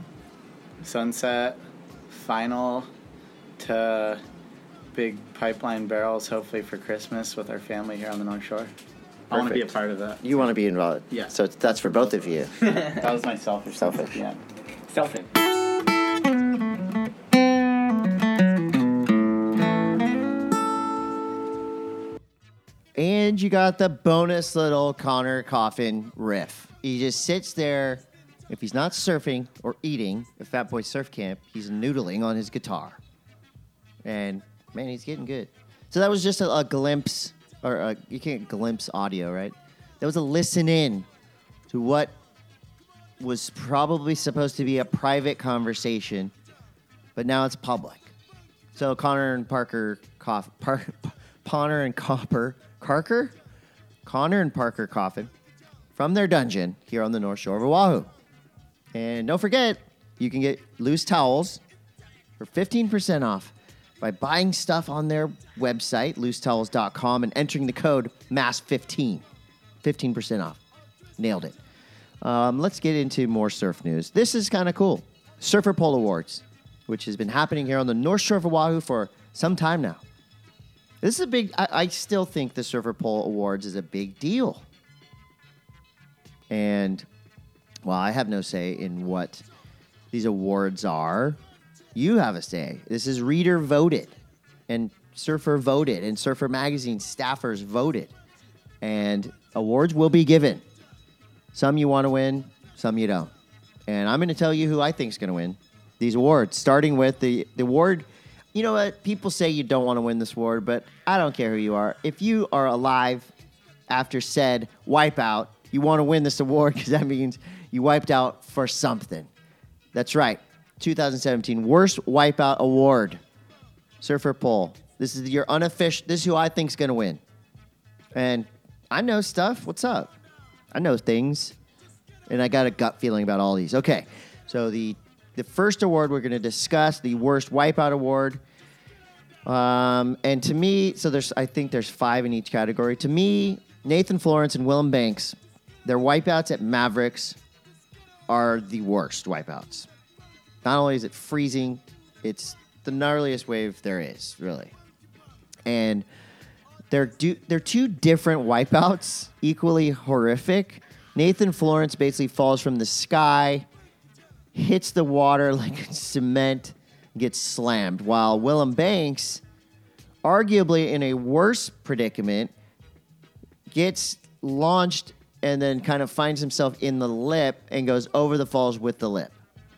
Sunset, final to big pipeline barrels, hopefully for Christmas with our family here on the North Shore. I want to be a Perfect. part of that. You want to be involved. Yeah. So that's for both of you. That was my selfish. Selfish. Yeah. Selfish. And you got the bonus little Connor Coffin riff. He just sits there. If he's not surfing or eating at Fat Boy Surf Camp, he's noodling on his guitar. And, man, he's getting good. So that was just a glimpse, or you can't glimpse audio, right? That was a listen in to what was probably supposed to be a private conversation, but now it's public. So Connor and Parker Connor and Parker Coffin from their dungeon here on the North Shore of Oahu. And don't forget, you can get loose towels for 15% off by buying stuff on their website, loosetowels.com, and entering the code MASS15. 15% off. Nailed it. Let's get into more surf news. This is kind of cool. Surfer Pole Awards, which has been happening here on the North Shore of Oahu for some time now. This is a big... I still think the Surfer Pole Awards is a big deal. And... well, I have no say in what these awards are. You have a say. This is reader voted, and surfer voted, and Surfer Magazine staffers voted. And awards will be given. Some you want to win, some you don't. And I'm going to tell you who I think is going to win these awards, starting with the award. You know what? People say you don't want to win this award, but I don't care who you are. If you are alive after said wipeout, you want to win this award because that means you wiped out for something. That's right. 2017 Worst Wipeout Award. Surfer Pole. This is your unofficial. This is who I think is going to win. And I know stuff. What's up? I know things. And I got a gut feeling about all these. Okay. So the first award we're going to discuss, the Worst Wipeout Award. And to me, so I think there's 5 in each category. To me, Nathan Florence and Willem Banks, their wipeouts at Mavericks are the worst wipeouts. Not only is it freezing, it's the gnarliest wave there is, really. And they're two different wipeouts, equally horrific. Nathan Florence basically falls from the sky, hits the water like cement, gets slammed, while Willem Banks, arguably in a worse predicament, gets launched and then kind of finds himself in the lip and goes over the falls with the lip.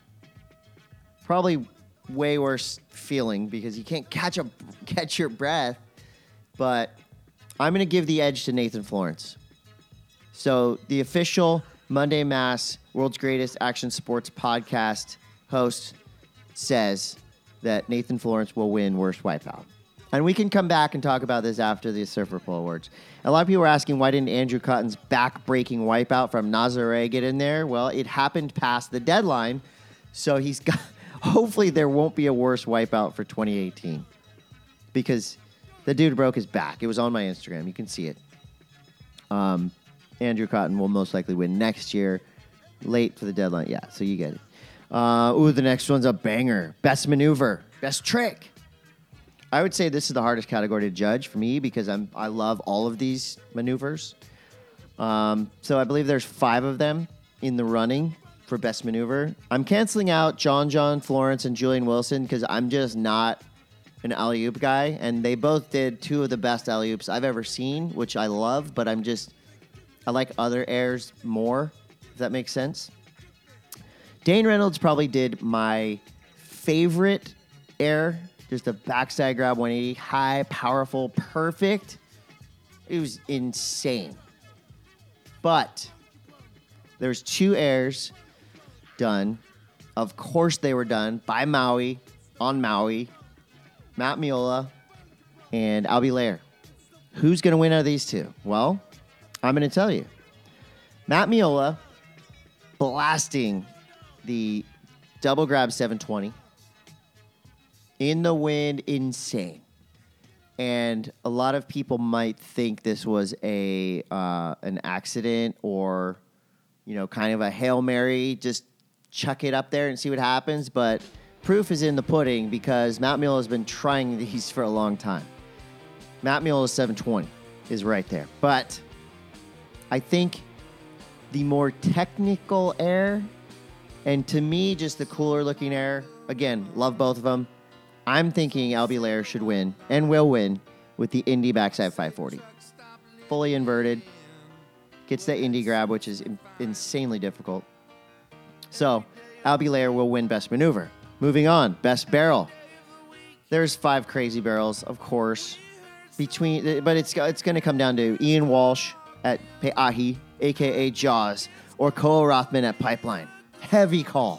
Probably way worse feeling because you can't catch your breath. But I'm going to give the edge to Nathan Florence. So the official Monday Mass World's Greatest Action Sports Podcast host says that Nathan Florence will win Worst Wipeout. And we can come back and talk about this after the Surfer Pole Awards. A lot of people were asking, why didn't Andrew Cotton's back-breaking wipeout from Nazare get in there? Well, it happened past the deadline, so he's got... hopefully there won't be a worse wipeout for 2018 because the dude broke his back. It was on my Instagram. You can see it. Andrew Cotton will most likely win next year, late for the deadline. Yeah, so you get it. The next one's a banger. Best maneuver. Best trick. I would say this is the hardest category to judge for me because I love all of these maneuvers. So I believe there's 5 of them in the running for best maneuver. I'm canceling out John Florence and Julian Wilson because I'm just not an alley-oop guy, and they both did 2 of the best alley-oops I've ever seen, which I love, but I like other airs more, if that makes sense. Dane Reynolds probably did my favorite air, just a backside grab 180, high, powerful, perfect. It was insane. But there's 2 airs done. Of course they were done by Maui, on Maui, Matt Miola, and Albie Lair. Who's going to win out of these 2? Well, I'm going to tell you. Matt Miola blasting the double grab 720 in the wind, insane. And a lot of people might think this was an accident or, kind of a Hail Mary, just chuck it up there and see what happens. But proof is in the pudding because Matt Miola has been trying these for a long time. Matt Miola's 720 is right there. But I think the more technical air, and to me, just the cooler looking air, again, love both of them. I'm thinking Albie Lair should win, and will win, with the Indy Backside 540. Fully inverted. Gets that Indy grab, which is insanely difficult. So, Albie Lair will win Best Maneuver. Moving on, Best Barrel. There's 5 crazy barrels, of course. But it's going to come down to Ian Walsh at Pe'ahi, a.k.a. Jaws, or Koa Rothman at Pipeline. Heavy call.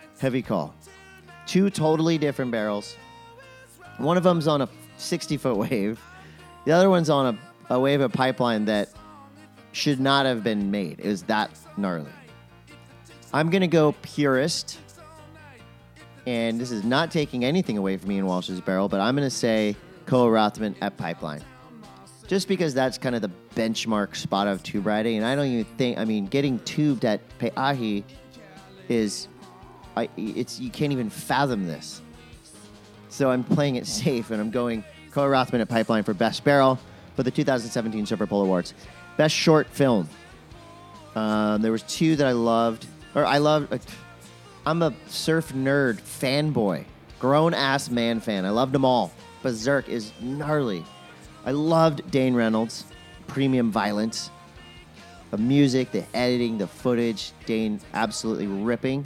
2 totally different barrels. One of them's on a 60-foot wave. The other one's on a wave at Pipeline that should not have been made. It was that gnarly. I'm going to go purist. And this is not taking anything away from Ian Walsh's barrel, but I'm going to say Koa Rothman at Pipeline. Just because that's kind of the benchmark spot of tube riding. And I don't even think, getting tubed at Pe'ahi is, you can't even fathom this. So I'm playing it safe, and I'm going Koa Rothman at Pipeline for Best Barrel for the 2017 Surfer Pole Awards. Best Short Film. There was 2 that I loved. I'm a surf nerd fanboy. Grown-ass man fan. I loved them all. Berserk is gnarly. I loved Dane Reynolds. Premium Violence. The music, the editing, the footage. Dane absolutely ripping.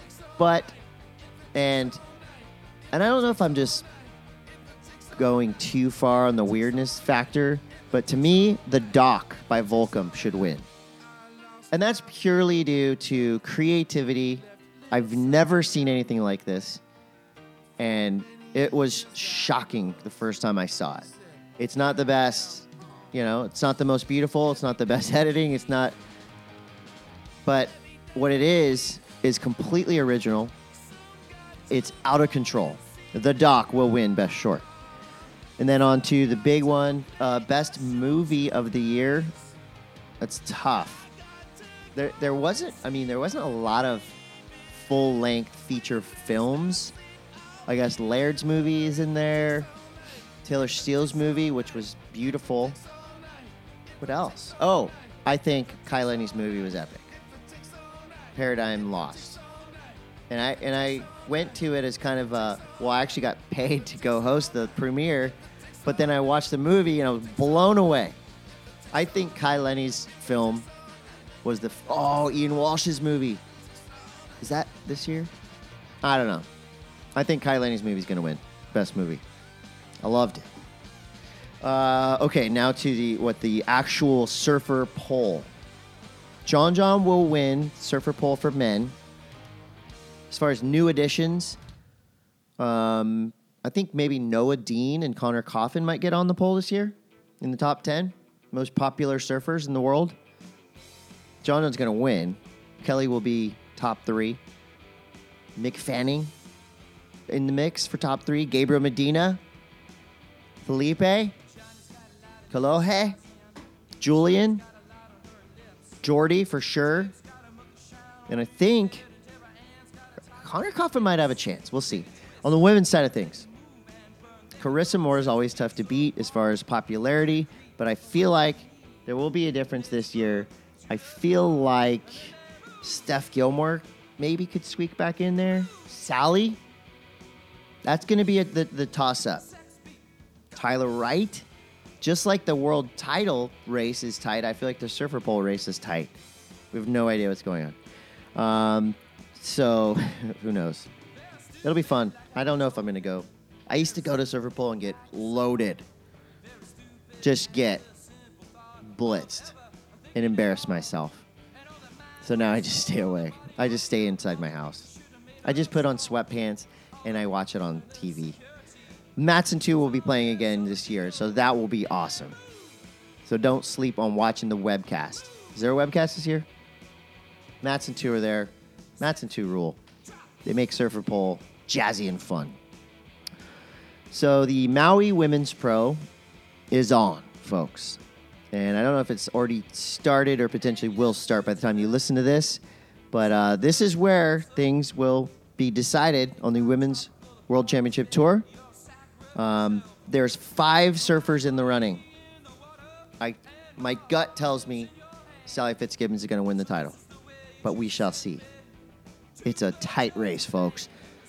And I don't know if I'm just going too far on the weirdness factor, but to me, The Dock by Volcom should win. And that's purely due to creativity. I've never seen anything like this, and it was shocking the first time I saw it. It's not the best, it's not the most beautiful, it's not the best editing, but what it is completely original. It's out of control. The Dock will win Best Short. And then on to the big one, Best Movie of the Year. That's tough. There wasn't a lot of full-length feature films. I guess Laird's movie is in there. Taylor Steele's movie, which was beautiful. What else? Oh, I think Kai Lenny's movie was epic. Paradigm Lost. And I went to it as kind of I actually got paid to go host the premiere, but then I watched the movie and I was blown away. I think Kai Lenny's film was Ian Walsh's movie. Is that this year? I don't know. I think Kai Lenny's movie is going to win Best Movie. I loved it. Okay, now to the actual surfer pole. John will win surfer pole for men. As far as new additions, I think maybe Noah Dean and Connor Coffin might get on the pole this year in the top 10 most popular surfers in the world. John's going to win. Kelly will be top 3. Mick Fanning in the mix for top 3. Gabriel Medina. Felipe. Kalohe. Julian. Jordy for sure. And I think Connor Coffin might have a chance. We'll see. On the women's side of things, Carissa Moore is always tough to beat as far as popularity, but I feel like there will be a difference this year. I feel like Steph Gilmore maybe could squeak back in there. Sally, that's going to be the toss-up. Tyler Wright, just like the world title race is tight, I feel like the surfer pole race is tight. We have no idea what's going on. So, who knows? It'll be fun. I don't know if I'm going to go. I used to go to surfer pole and get loaded. Just get blitzed and embarrass myself. So now I just stay away. I just stay inside my house. I just put on sweatpants and I watch it on TV. Matson 2 will be playing again this year, so that will be awesome. So don't sleep on watching the webcast. Is there a webcast this year? Matson 2 are there. Matson 2 rule. They make surfer pole jazzy and fun. So the Maui Women's Pro is on, folks. And I don't know if it's already started or potentially will start by the time you listen to this. But this is where things will be decided on the Women's World Championship Tour. There's 5 surfers in the running. My gut tells me Sally Fitzgibbons is going to win the title. But we shall see. It's a tight race, folks.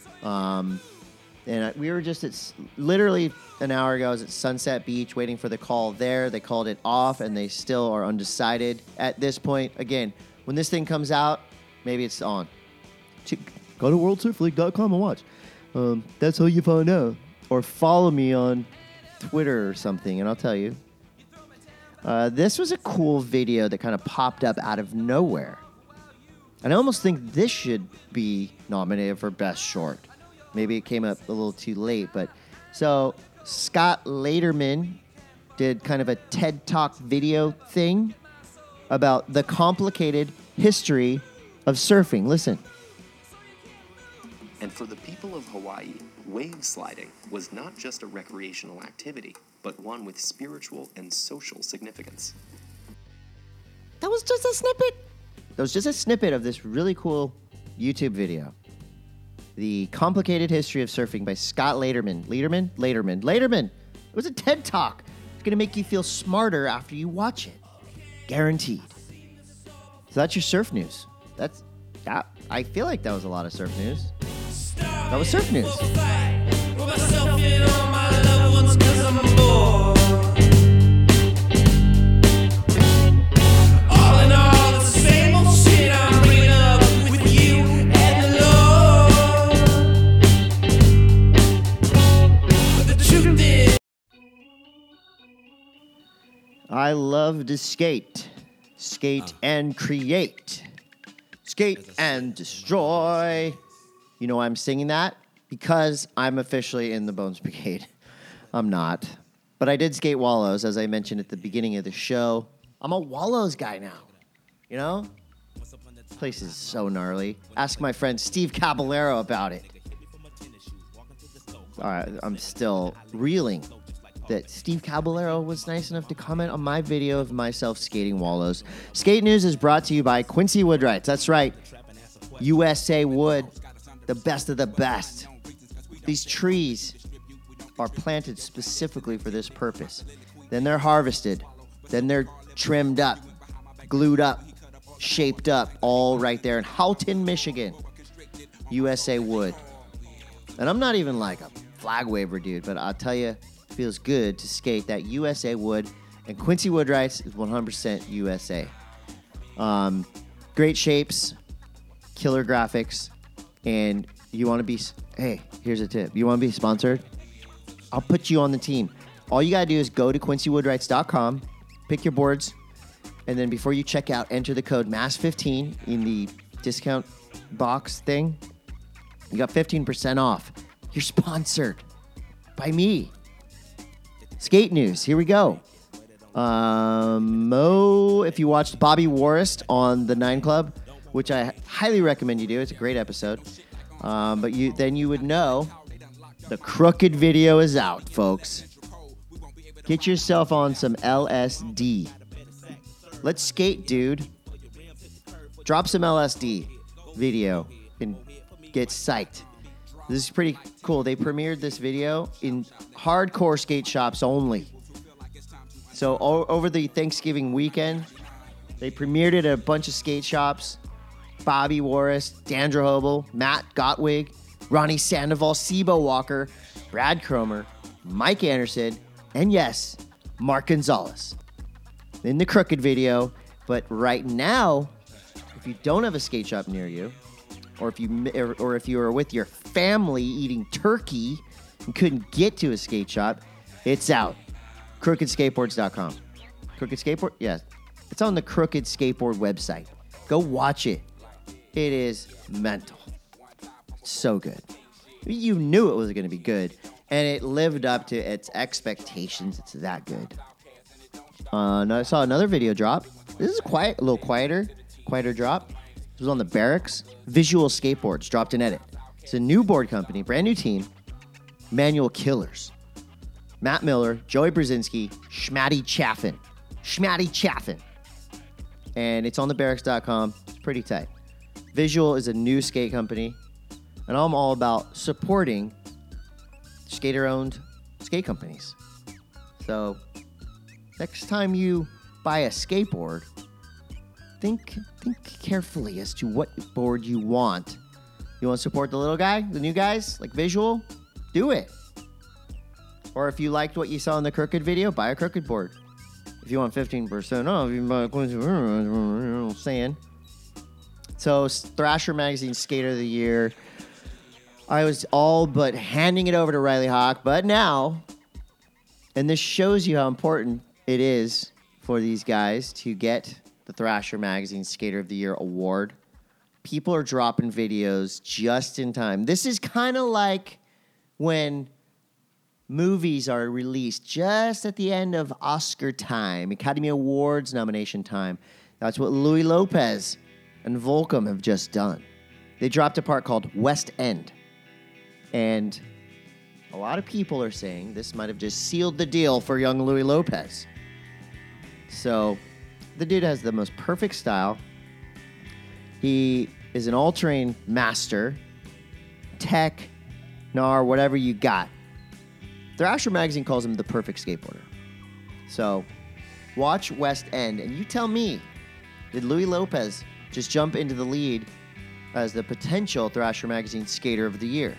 We were just literally an hour ago. I was at Sunset Beach waiting for the call there. They called it off, and they still are undecided at this point. Again, when this thing comes out, maybe it's on. Go to worldsurfleague.com and watch. That's how you find out. Or follow me on Twitter or something, and I'll tell you. This was a cool video that kind of popped up out of nowhere. And I almost think this should be nominated for Best Short. Maybe it came up a little too late, but so Scott Laderman did kind of a TED Talk video thing about the complicated history of surfing. Listen. And for the people of Hawaii, wave sliding was not just a recreational activity, but one with spiritual and social significance. That was just a snippet. That was just a snippet of this really cool YouTube video. The Complicated History of Surfing by Scott Laderman. Laderman. It was a TED Talk. It's going to make you feel smarter after you watch it. Guaranteed. So that's your surf news. I feel like that was a lot of surf news. That was surf news. I love to skate. Skate and create. Skate and destroy. You know why I'm singing that? Because I'm officially in the Bones Brigade. I'm not. But I did skate Wallows, as I mentioned at the beginning of the show. I'm a Wallows guy now. You know? This place is so gnarly. Ask my friend Steve Caballero about it. All right, I'm still reeling that Steve Caballero was nice enough to comment on my video of myself skating Wallows. Skate News is brought to you by Quincy Woodwrights. That's right. USA Wood, the best of the best. These trees are planted specifically for this purpose. Then they're harvested. Then they're trimmed up, glued up, shaped up, all right there in Houghton, Michigan. USA Wood. And I'm not even like a flag waver dude, but I'll tell you, it feels good to skate that USA Wood. And Quincy Woodwrights is 100% USA. Great shapes, killer graphics, and you want to be... Hey, here's a tip. You want to be sponsored? I'll put you on the team. All you got to do is go to quincywoodwrights.com, pick your boards, and then before you check out, enter the code MASS15 in the discount box thing. You got 15% off. You're sponsored by me. Skate News. Here we go. If you watched Bobby Warist on the 9 Club, which I highly recommend you do. It's a great episode. But you would know the Crooked video is out, folks. Get yourself on some LSD. Let's skate, dude. Drop some LSD video and get psyched. This is pretty cool. They premiered this video in hardcore skate shops only. So over the Thanksgiving weekend, they premiered it at a bunch of skate shops. Bobby Warist, Dandra Hobel, Matt Gottwig, Ronnie Sandoval, Sibo Walker, Brad Cromer, Mike Anderson, and yes, Mark Gonzalez. In the Crooked video, but right now, if you don't have a skate shop near you, or if you are with your family eating turkey and couldn't get to a skate shop, it's out. CrookedSkateboards.com. Crooked Skateboard? Yeah. It's on the Crooked Skateboard website. Go watch it. It is mental. So good. You knew it was going to be good, and it lived up to its expectations. It's that good. I saw another video drop. This is quiet, a little quieter drop. This was on the Barracks. Visual Skateboards dropped an edit. It's a new board company, brand new team. Manual Killers. Matt Miller, Joey Brzezinski, Schmatty Chaffin. And it's on the barracks.com. It's pretty tight. Visual is a new skate company, and I'm all about supporting skater-owned skate companies. So next time you buy a skateboard, think carefully as to what board you want. You want to support the little guy, the new guys, like visual? Do it. Or if you liked what you saw in the Crooked video, buy a Crooked board. If you want 15% off, you can buy a Quincy, saying. So, Thrasher Magazine Skater of the Year. I was all but handing it over to Riley Hawk, but now, and this shows you how important it is for these guys to get the Thrasher Magazine Skater of the Year award. People are dropping videos just in time. This is kind of like when movies are released just at the end of Oscar time, Academy Awards nomination time. That's what Louis Lopez and Volcom have just done. They dropped a part called West End. And a lot of people are saying this might have just sealed the deal for young Louis Lopez. So, the dude has the most perfect style. He is an all-terrain master, tech, gnar, whatever you got. Thrasher Magazine calls him the perfect skateboarder. So, watch West End, and you tell me, did Louis Lopez just jump into the lead as the potential Thrasher Magazine Skater of the Year?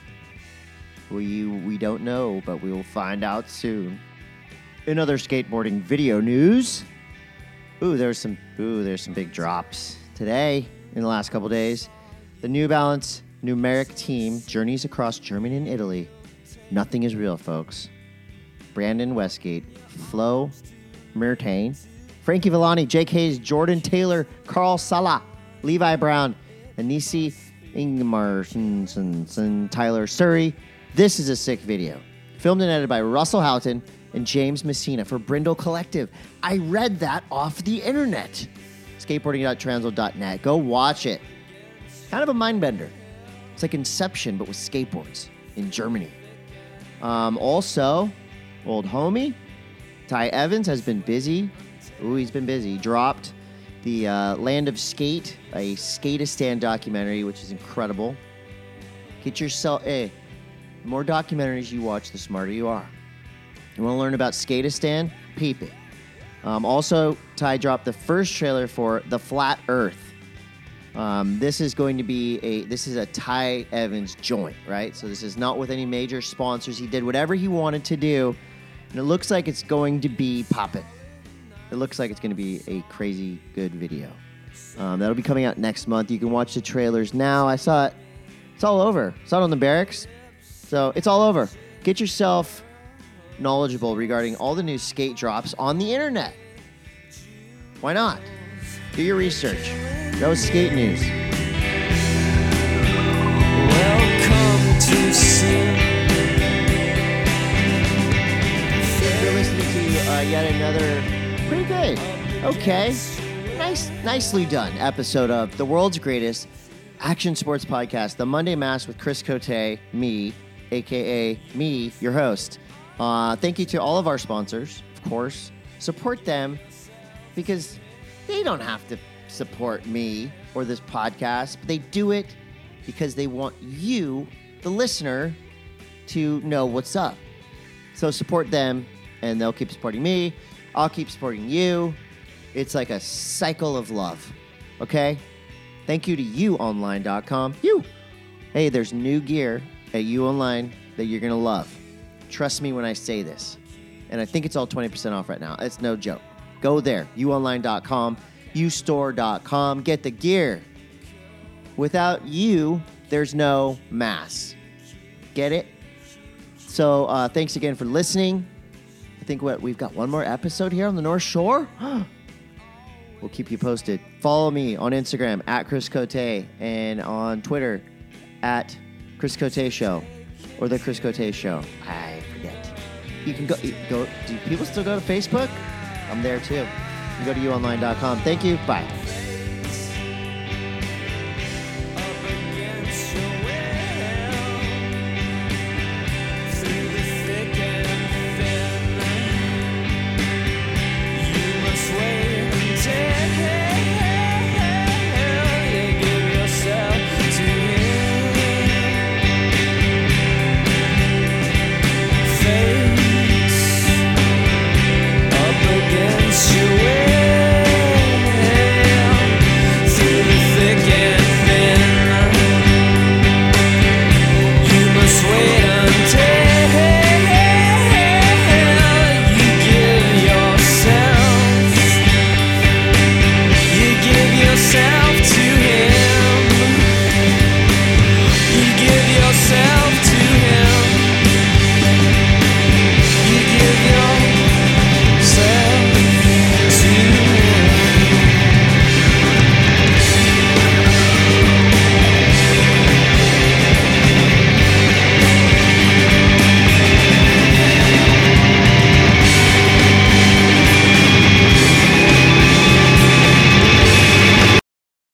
We don't know, but we will find out soon. In other skateboarding video news, there's some big drops today in the last couple days. The New Balance Numeric team journeys across Germany and Italy. Nothing is real, folks. Brandon Westgate, Flo Mertain, Frankie Villani, Jake Hayes, Jordan Taylor, Carl Sala, Levi Brown, Anisi Ingmarsson, Tyler Surrey. This is a sick video. Filmed and edited by Russell Houghton and James Messina for Brindle Collective. I read that off the internet. Skateboarding.transworld.net. Go watch it. Kind of a mind bender. It's like Inception, but with skateboards in Germany. Also, old homie, Ty Evans has been busy. He's been busy. Dropped the Land of Skate, a Skatistan documentary, which is incredible. Get yourself, the more documentaries you watch, the smarter you are. You want to learn about Skatistan? Peep it. Also, Ty dropped the first trailer for The Flat Earth. This is going to be a Ty Evans joint, right? So this is not with any major sponsors. He did whatever he wanted to do, and it looks like it's going to be poppin'. It looks like it's going to be a crazy good video. That'll be coming out next month. You can watch the trailers now. I saw it. It's all over. Saw it on the Barracks. So it's all over. Get yourself knowledgeable regarding all the new skate drops on the internet. Why not? Do your research. That was skate news. Welcome to sin. You're listening to yet another pretty good, okay, nicely done episode of the world's greatest action sports podcast, the Monday Mass with Chris Cote, me, a.k.a. me, your host. Thank you to all of our sponsors, of course. Support them because they don't have to support me or this podcast, but they do it because they want you, the listener, to know what's up. So support them, and they'll keep supporting me. I'll keep supporting you. It's like a cycle of love, okay? Thank you to youonline.com. Hey, there's new gear at YouOnline that you're going to love. Trust me when I say this. And I think it's all 20% off right now. It's no joke. Go there, youonline.com, youstore.com. Get the gear. Without you, there's no mass. Get it? So thanks again for listening. I think we've got one more episode here on the North Shore. We'll keep you posted. Follow me on Instagram at Chris Cote and on Twitter at Chris Cote Show or the Chris Cote Show. I forget. You can go. Do people still go to Facebook? I'm there too. You can go to youonline.com. Thank you. Bye.